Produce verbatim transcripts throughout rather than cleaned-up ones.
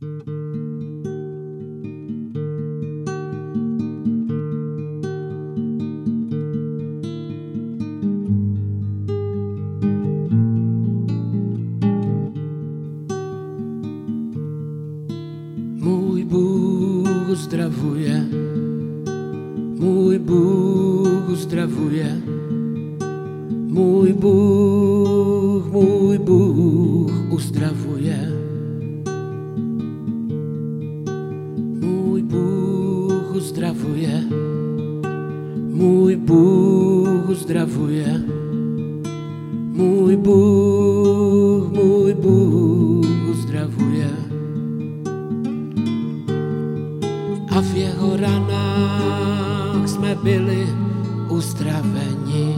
Můj Bůh uzdravuje, můj Bůh uzdravuje, můj Bůh, můj Bůh uzdravuje. Můj Bůh uzdravuje, můj Bůh uzdravuje, můj Bůh, můj Bůh uzdravuje. A v jeho ranách jsme byli uzdraveni.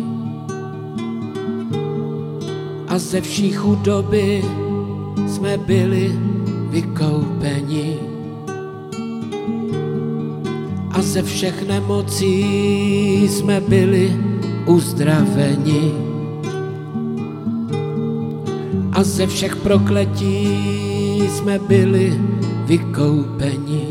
A ze vší chudoby jsme byli vykoupeni. A ze všech nemocí jsme byli uzdraveni. A ze všech prokletí jsme byli vykoupeni.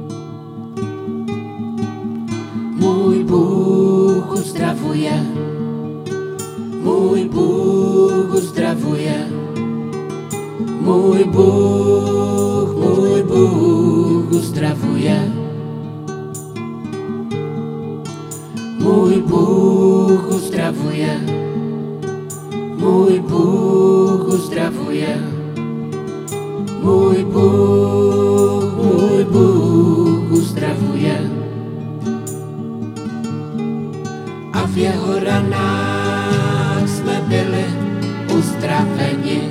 Můj Bůh uzdravuje, můj Bůh uzdravuje, můj Bůh, můj Bůh uzdravuje. Můj Bůh uzdravuje, můj Bůh uzdravuje, můj Bůh, můj Bůh uzdravuje. A v jeho ranách jsme byli uzdraveni.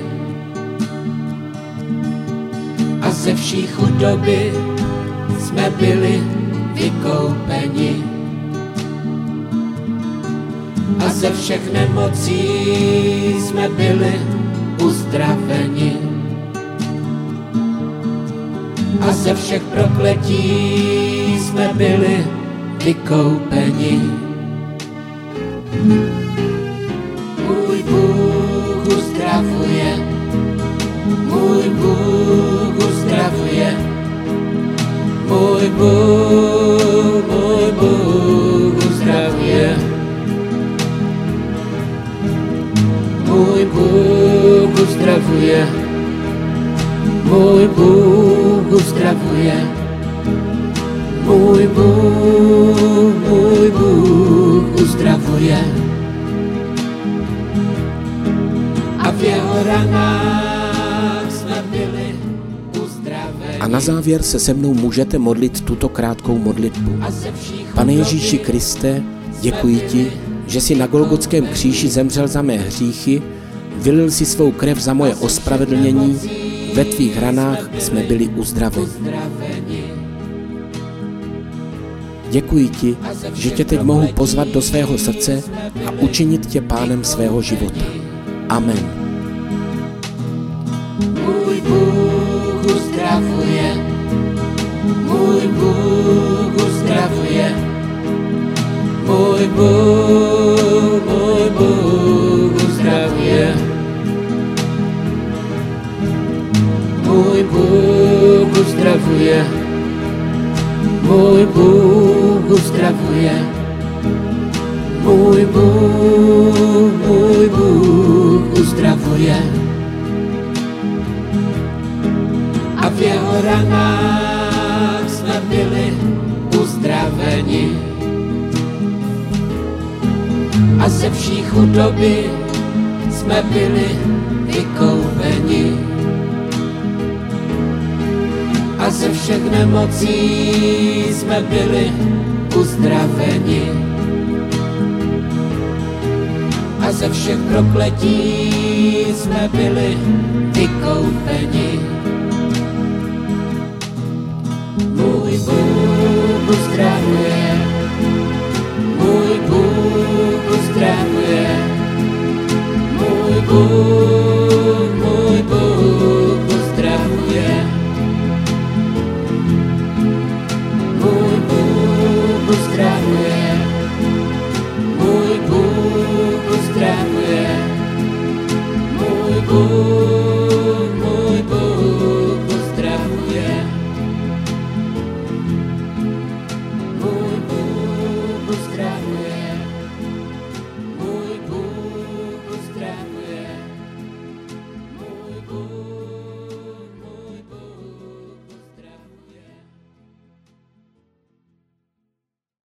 A ze vší chudoby jsme byli vykoupeni. A ze všech nemocí jsme byli uzdraveni. A ze všech prokletí jsme byli vykoupeni. Můj Bůh uzdravuje, můj Bůh uzdravuje, můj Bůh, můj Bůh uzdravuje. Můj Bůh uzdravuje, můj Bůh uzdravuje, můj Bůh, můj Bůh uzdravuje. A v jeho ranách jsme byli uzdraveni. A na závěr se se mnou můžete modlit tuto krátkou modlitbu. Pane Ježíši Kriste, děkuji ti, že jsi na Golgotském kříži zemřel za mé hříchy, vylil si svou krev za moje ospravedlnění, ve tvých ranách jsme byli uzdraveni. Děkuji ti, že tě teď mohu pozvat do svého srdce a učinit tě pánem svého života. Amen. Můj Bůh uzdravuje, můj Bůh uzdravuje, můj Bůh, můj Bůh uzdravuje. Můj Bůh uzdravuje, můj Bůh uzdravuje, můj Bůh, můj Bůh uzdravuje. A v jeho ranách jsme byli uzdraveni. A ze vší chudoby jsme byli vykoupeni. A ze všech nemocí jsme byli uzdraveni. A ze všech prokletí jsme byli vykoupeni.